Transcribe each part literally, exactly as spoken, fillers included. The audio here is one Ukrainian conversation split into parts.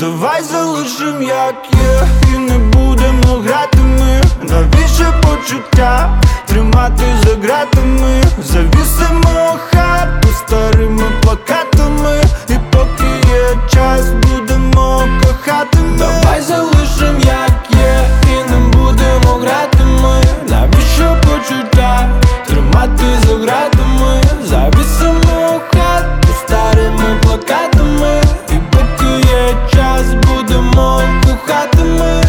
Давай залишим як є і не будемо грати ми. Навіщо почуття тримати за ґратами? Завісимо хату старими плакатами, і поки є час будемо кохати ми. Давай залишим як є і не будемо грати ми. Навіщо почуття тримати за ґратами? Завісимо хату старими плакатами, і поки є час будемо кохати ми.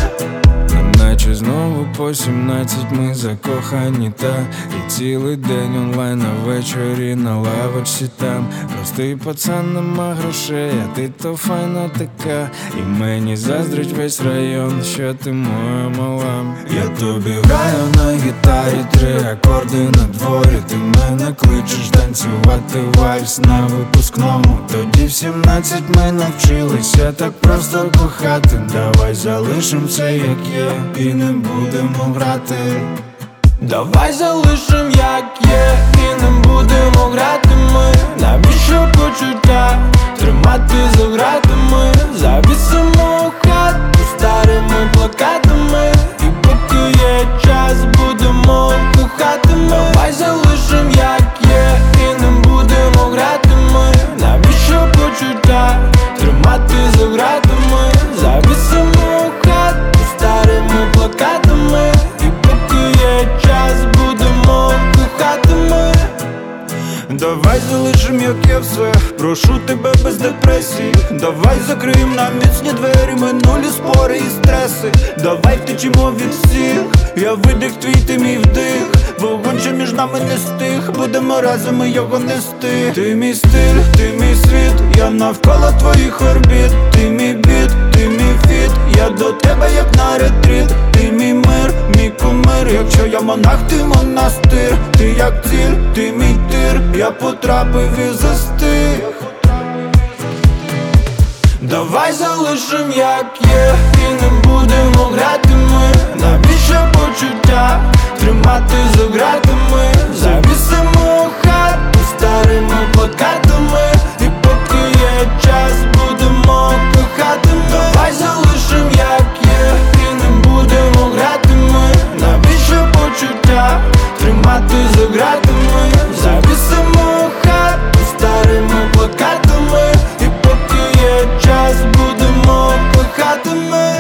Наче знову по сімнадцять ми закохані, та і цілий день онлайн, а ввечері на лавочці там. Простий пацан, нема грошей, а ти то файна така. І мені заздрить весь район, що ти моя мала. Я тобі граю на гітарі, три акорди на дворі. Ти мене кличеш танцювати вальс на випускному. Тоді в сімнадцять ми навчилися так просто кохати. Давай залишим все як є і не будемо грати. Давай залишим як є і не будемо грати ми. Навіщо почуття тримати за ґратами? Завісимо хату старими плакатами, і поки є час будемо кохати ми. Давай залишим як є і не будемо грати ми. Навіщо почуття тримати за ґратами? Завісимо хату старими плакатами, і поки є час будемо кохати ми. Давай залишим як є все, прошу тебе без депресії. Давай закриєм на міцні двері минулі спори і стреси. Давай втечемо від всіх, я видих твій, ти мій вдих. Вогонь, що між нами не стих, будемо разом і його нести. Ти мій стиль, ти мій світ, я навколо твоїх орбіт. Ти мій біт, ти мій фіт, я до тебе як на ретріт. Ти мій мир, мій кумир, якщо я монах, ти монастир. Ти як ціль, ти мій тир, я потрапив і застиг. Давай залишим як є і не будемо грати ми. Навіщо почуття тримати за ґратами? Завісимо хату старими плакатами, і поки є час будемо кохати ми. Давай залишим як є і не будемо грати ми. Навіщо почуття тримати за ґратами? Завісимо хату старими плакатами, і поки є час будемо кохати ми.